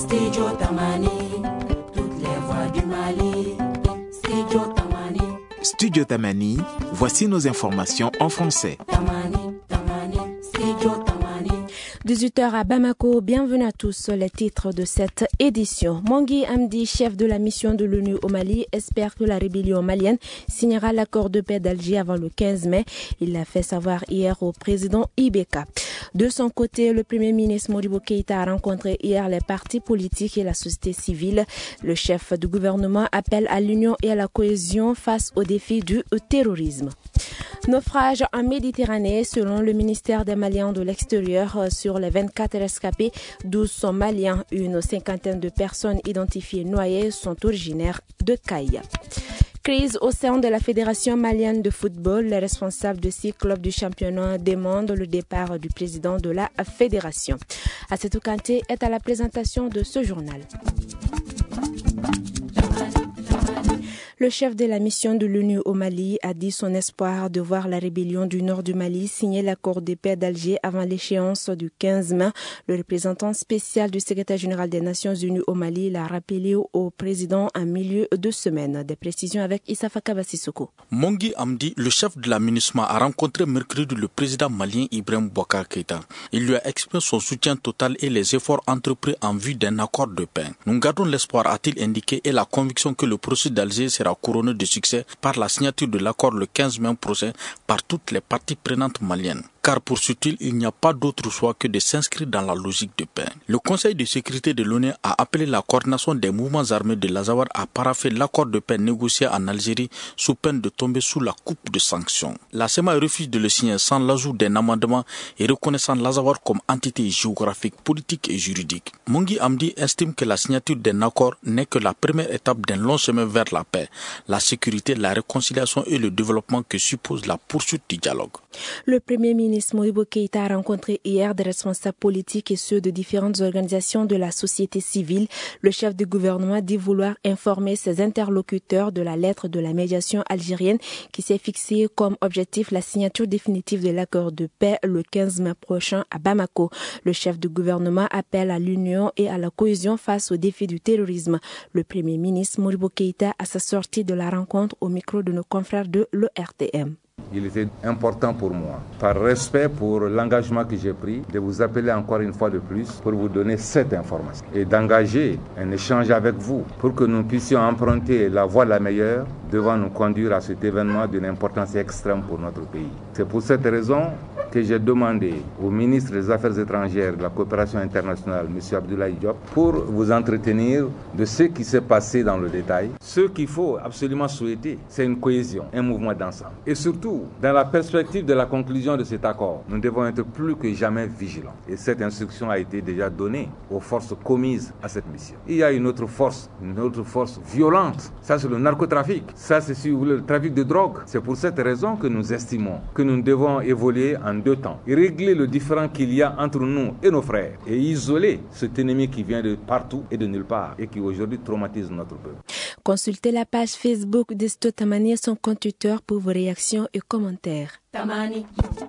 Studio Tamani, toutes les voix du Mali. Studio Tamani. Studio Tamani, voici nos informations en français. Tamani, Tamani, Studio Tamani. 18h à Bamako, bienvenue à tous. Les titres de cette édition. Mongui Amdi, chef de la mission de l'ONU au Mali, espère que la rébellion malienne signera l'accord de paix d'Alger avant le 15 mai. Il l'a fait savoir hier au président Ibeka. De son côté, le premier ministre Modibo Keïta a rencontré hier les partis politiques et la société civile. Le chef du gouvernement appelle à l'union et à la cohésion face aux défis du terrorisme. Naufrage en Méditerranée, selon le ministère des Maliens de l'extérieur, sur les 24 rescapés, 12 sont maliens. Une cinquantaine de personnes identifiées noyées sont originaires de Caïa. Crise au sein de la Fédération malienne de football. Les responsables de 6 clubs du championnat demandent le départ du président de la fédération. Assetou Kanté est à la présentation de ce journal. Le chef de la mission de l'ONU au Mali a dit son espoir de voir la rébellion du nord du Mali signer l'accord de paix d'Alger avant l'échéance du 15 mai. Le représentant spécial du secrétaire général des Nations Unies au Mali l'a rappelé au président en milieu de semaine. Des précisions avec Issa Fakaba Sissoko. Mongui Amdi, le chef de la MINUSMA, a rencontré mercredi le président malien Ibrahim Boubacar Keïta. Il lui a exprimé son soutien total et les efforts entrepris en vue d'un accord de paix. Nous gardons l'espoir, a-t-il indiqué, et la conviction que le processus d'Alger sera couronné de succès par la signature de l'accord le 15 mai prochain par toutes les parties prenantes maliennes. Car poursuit-il, il n'y a pas d'autre choix que de s'inscrire dans la logique de paix. Le Conseil de sécurité de l'ONU a appelé la coordination des mouvements armés de l'Azawad à paraffer l'accord de paix négocié en Algérie sous peine de tomber sous la coupe de sanctions. La CEMA refuse de le signer sans l'ajout d'un amendement et reconnaissant l'Azawad comme entité géographique, politique et juridique. Mongui Amdi estime que la signature d'un accord n'est que la première étape d'un long chemin vers la paix, la sécurité, la réconciliation et le développement que suppose la poursuite du dialogue. Le Premier ministre Modibo Keïta a rencontré hier des responsables politiques et ceux de différentes organisations de la société civile. Le chef du gouvernement dit vouloir informer ses interlocuteurs de la lettre de la médiation algérienne qui s'est fixée comme objectif la signature définitive de l'accord de paix le 15 mai prochain à Bamako. Le chef du gouvernement appelle à l'union et à la cohésion face aux défis du terrorisme. Le Premier ministre Modibo Keïta à sa sortie de la rencontre au micro de nos confrères de l'ERTM. Il était important pour moi, par respect pour l'engagement que j'ai pris, de vous appeler encore une fois de plus pour vous donner cette information et d'engager un échange avec vous pour que nous puissions emprunter la voie la meilleure devant nous conduire à cet événement d'une importance extrême pour notre pays. C'est pour cette raison que j'ai demandé au ministre des Affaires étrangères et de la coopération internationale, M. Abdoulaye Diop, pour vous entretenir de ce qui s'est passé dans le détail. Ce qu'il faut absolument souhaiter, c'est une cohésion, un mouvement d'ensemble. Et surtout, dans la perspective de la conclusion de cet accord, nous devons être plus que jamais vigilants. Et cette instruction a été déjà donnée aux forces commises à cette mission. Il y a une autre force violente. Ça, c'est le narcotrafic. Ça, c'est le trafic de drogue. C'est pour cette raison que nous estimons que nous devons évoluer en 2 temps. Et régler le différend qu'il y a entre nous et nos frères. Et isoler cet ennemi qui vient de partout et de nulle part. Et qui aujourd'hui traumatise notre peuple. Consultez la page Facebook de Studio Tamani et son compte Twitter pour vos réactions et commentaires. Tamani.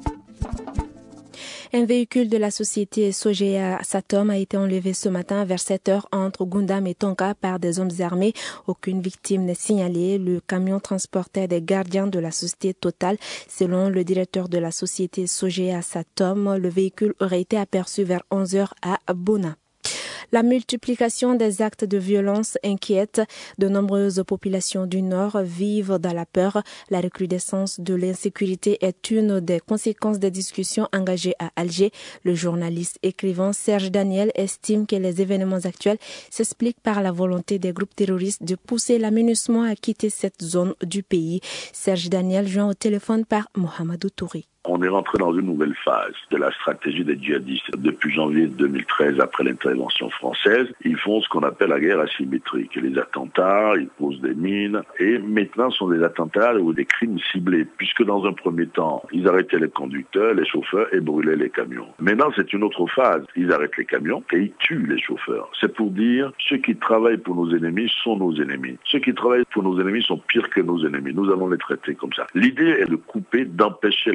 Un véhicule de la société Sogea Satom a été enlevé ce matin vers 7h entre Gundam et Tonka par des hommes armés. Aucune victime n'est signalée. Le camion transportait des gardiens de la société Total. Selon le directeur de la société Sogea Satom, le véhicule aurait été aperçu vers 11h à Bona. La multiplication des actes de violence inquiète. De nombreuses populations du Nord vivent dans la peur. La recrudescence de l'insécurité est une des conséquences des discussions engagées à Alger. Le journaliste écrivain Serge Daniel estime que les événements actuels s'expliquent par la volonté des groupes terroristes de pousser la MINUSMA à quitter cette zone du pays. Serge Daniel joint au téléphone par Mohamedou Touré. On est rentré dans une nouvelle phase de la stratégie des djihadistes. Depuis janvier 2013, après l'intervention française, ils font ce qu'on appelle la guerre asymétrique. Les attentats, ils posent des mines, et maintenant ce sont des attentats ou des crimes ciblés, puisque dans un premier temps, ils arrêtaient les conducteurs, les chauffeurs et brûlaient les camions. Maintenant, c'est une autre phase. Ils arrêtent les camions et ils tuent les chauffeurs. C'est pour dire, ceux qui travaillent pour nos ennemis sont nos ennemis. Ceux qui travaillent pour nos ennemis sont pires que nos ennemis. Nous allons les traiter comme ça. L'idée est de couper, d'empêcher la MINUSMA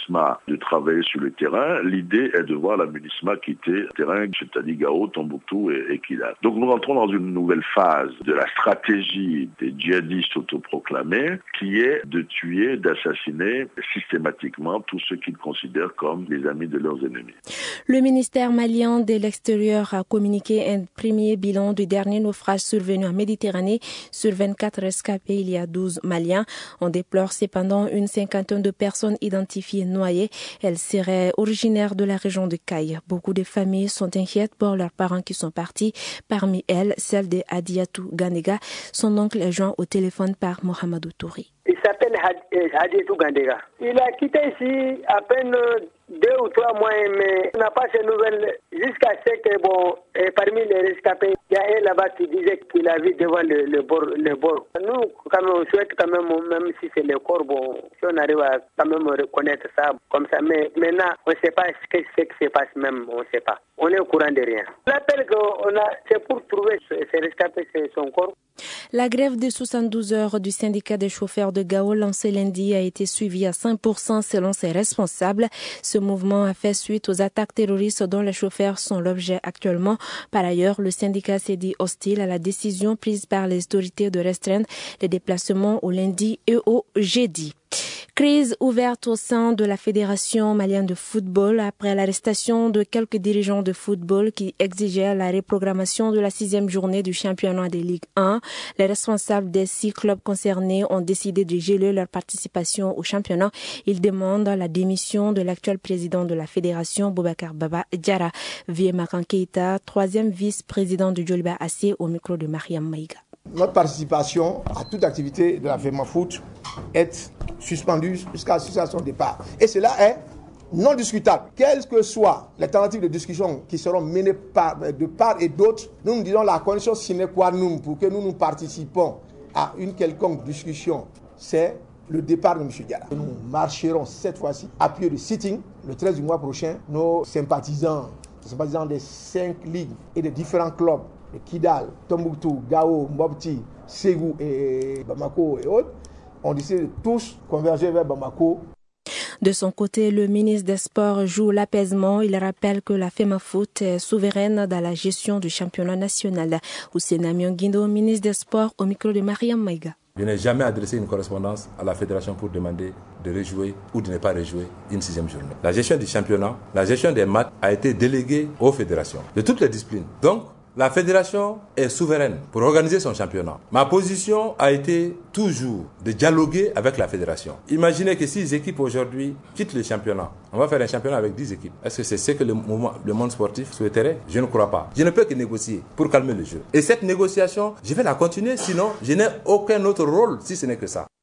MINUSMA de travailler sur le terrain. L'idée est de voir la MINUSMA quitter le terrain, c'est-à-dire Gao, Tombouctou et Kidal. Donc nous rentrons dans une nouvelle phase de la stratégie des djihadistes autoproclamés qui est de tuer, d'assassiner systématiquement tous ceux qu'ils considèrent comme les amis de leurs ennemis. Le ministère malien de l'Extérieur a communiqué un premier bilan du dernier naufrage survenu en Méditerranée. Sur 24 rescapés, il y a 12 Maliens. On déplore cependant une cinquantaine de personnes identifiées noyées. Elles seraient originaires de la région de Caille. Beaucoup de familles sont inquiètes pour leurs parents qui sont partis. Parmi elles, celle de Hadiatou Gandega. Son oncle est joint au téléphone par Mohamedou Touri. Il s'appelle Hadiatou Gandega. Il a quitté ici à peine 2 ou 3 mois, mais on n'a pas ces nouvelles jusqu'à ce que, parmi les rescapés, il y a un là-bas qui disait qu'il a vu devant le bord. Nous, quand même, on souhaite quand même si c'est le corps, si on arrive à quand même reconnaître ça comme ça. Mais maintenant, on ne sait pas ce qui se passe même, on ne sait pas. On est au courant de rien. L'appel qu'on a, c'est pour trouver ces rescapés, son corps. La grève de 72 heures du syndicat des chauffeurs de Gao lancée lundi a été suivie à 5% selon ses responsables. Ce mouvement a fait suite aux attaques terroristes dont les chauffeurs sont l'objet actuellement. Par ailleurs, le syndicat s'est dit hostile à la décision prise par les autorités de restreindre les déplacements au lundi et au jeudi. Crise ouverte au sein de la Fédération malienne de football après l'arrestation de quelques dirigeants de football qui exigeaient la reprogrammation de la 6e journée du championnat de Ligue 1. Les responsables des 6 clubs concernés ont décidé de geler leur participation au championnat. Ils demandent la démission de l'actuel président de la Fédération, Boubacar Baba Diarra. Vie Makan Keita, 3e vice-président du Djoliba AC, au micro de Mariam Maïga. Notre participation à toute activité de la FEMAFOOT est suspendue jusqu'à son départ. Et cela est non discutable. Quelles que soient les tentatives de discussion qui seront menées de part et d'autre, nous disons la condition sine qua non pour que nous participons à une quelconque discussion, c'est le départ de M. Diarra. Nous marcherons cette fois-ci à pied de sitting le 13 du mois prochain. Nos sympathisants des 5 ligues et des différents clubs de Kidal, Tombouctou, Gao, Mopti, Ségou et Bamako et autres, ont décidé de tous converger vers Bamako. De son côté, le ministre des Sports joue l'apaisement. Il rappelle que la FEMAFOOT est souveraine dans la gestion du championnat national. Oussena Mionguindo, ministre des Sports, au micro de Mariam Maïga. Je n'ai jamais adressé une correspondance à la fédération pour demander de rejouer ou de ne pas rejouer une 6e journée. La gestion du championnat, la gestion des matchs a été déléguée aux fédérations de toutes les disciplines. Donc, la fédération est souveraine pour organiser son championnat. Ma position a été toujours de dialoguer avec la fédération. Imaginez que 6 équipes aujourd'hui quittent le championnat. On va faire un championnat avec 10 équipes. Est-ce que c'est ce que le monde sportif souhaiterait? Je ne crois pas. Je ne peux que négocier pour calmer le jeu. Et cette négociation, je vais la continuer, sinon je n'ai aucun autre rôle si ce n'est que ça.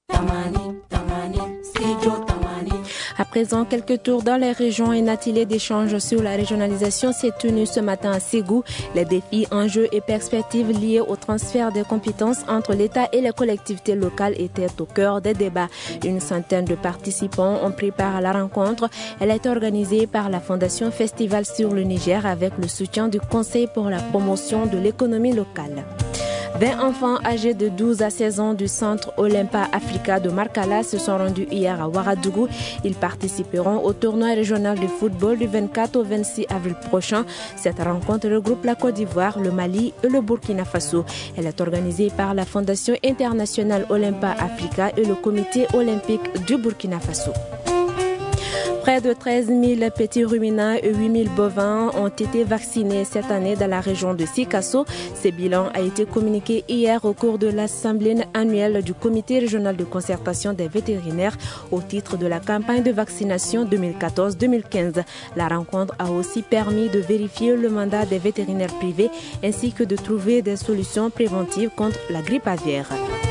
À présent, quelques tours dans les régions. Un atelier d'échange sur la régionalisation s'est tenu ce matin à Ségou. Les défis, enjeux et perspectives liés au transfert des compétences entre l'État et les collectivités locales étaient au cœur des débats. Une centaine de participants ont pris part à la rencontre. Elle a été organisée par la Fondation Festival sur le Niger avec le soutien du Conseil pour la promotion de l'économie locale. 20 enfants âgés de 12 à 16 ans du centre Olympa Africa de Markala se sont rendus hier à Ouagadougou. Ils participeront au tournoi régional de football du 24 au 26 avril prochain. Cette rencontre regroupe la Côte d'Ivoire, le Mali et le Burkina Faso. Elle est organisée par la Fondation internationale Olympa Africa et le Comité olympique du Burkina Faso. Près de 13 000 petits ruminants et 8 000 bovins ont été vaccinés cette année dans la région de Sikasso. Ce bilan a été communiqué hier au cours de l'assemblée annuelle du Comité régional de concertation des vétérinaires au titre de la campagne de vaccination 2014-2015. La rencontre a aussi permis de vérifier le mandat des vétérinaires privés ainsi que de trouver des solutions préventives contre la grippe aviaire.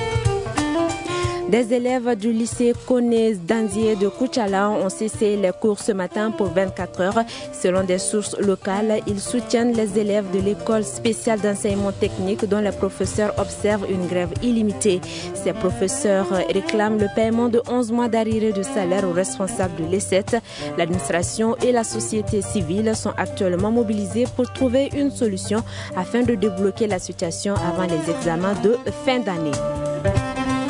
Des élèves du lycée Koné Danzier de Koutchala ont cessé les cours ce matin pour 24 heures. Selon des sources locales, ils soutiennent les élèves de l'école spéciale d'enseignement technique dont les professeurs observent une grève illimitée. Ces professeurs réclament le paiement de 11 mois d'arriérés de salaire aux responsables de l'ESSET. L'administration et la société civile sont actuellement mobilisés pour trouver une solution afin de débloquer la situation avant les examens de fin d'année.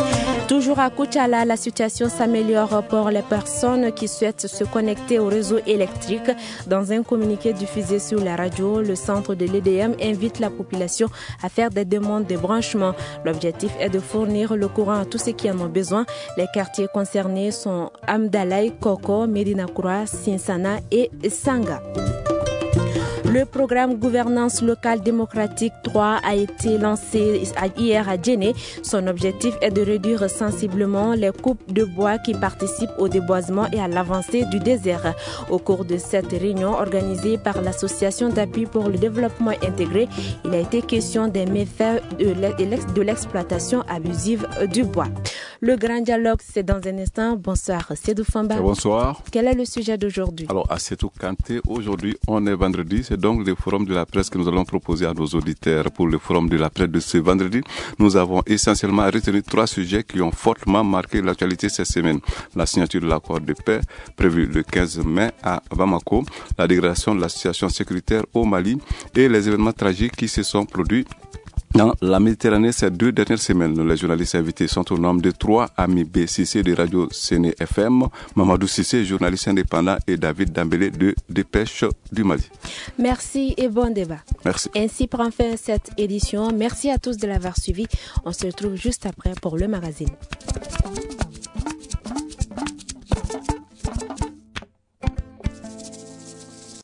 Toujours à Koutchala, la situation s'améliore pour les personnes qui souhaitent se connecter au réseau électrique. Dans un communiqué diffusé sur la radio, le centre de l'EDM invite la population à faire des demandes de branchement. L'objectif est de fournir le courant à tous ceux qui en ont besoin. Les quartiers concernés sont Amdalaï, Koko, Medina Koura, Sinsana et Sanga. Le programme Gouvernance locale démocratique 3 a été lancé hier à Djenné. Son objectif est de réduire sensiblement les coupes de bois qui participent au déboisement et à l'avancée du désert. Au cours de cette réunion organisée par l'Association d'appui pour le développement intégré, il a été question des méfaits de l'exploitation abusive du bois. Le grand dialogue, c'est dans un instant. Bonsoir, Sédou Famba. Bonsoir. Quel est le sujet d'aujourd'hui? Alors, à Sédou Kanté, aujourd'hui, on est vendredi. C'est donc le forum de la presse que nous allons proposer à nos auditeurs. Pour le forum de la presse de ce vendredi, nous avons essentiellement retenu 3 sujets qui ont fortement marqué l'actualité cette semaine. La signature de l'accord de paix prévu le 15 mai à Bamako, la dégradation de la situation sécuritaire au Mali et les événements tragiques qui se sont produits dans la Méditerranée ces 2 dernières semaines. Les journalistes invités sont au nombre de 3, Ami B. Sissé de Radio Séné FM, Mamadou Sissé, journaliste indépendant, et David Dambélé de Dépêche du Mali. Merci et bon débat. Merci. Ainsi prend fin cette édition. Merci à tous de l'avoir suivi. On se retrouve juste après pour le magazine.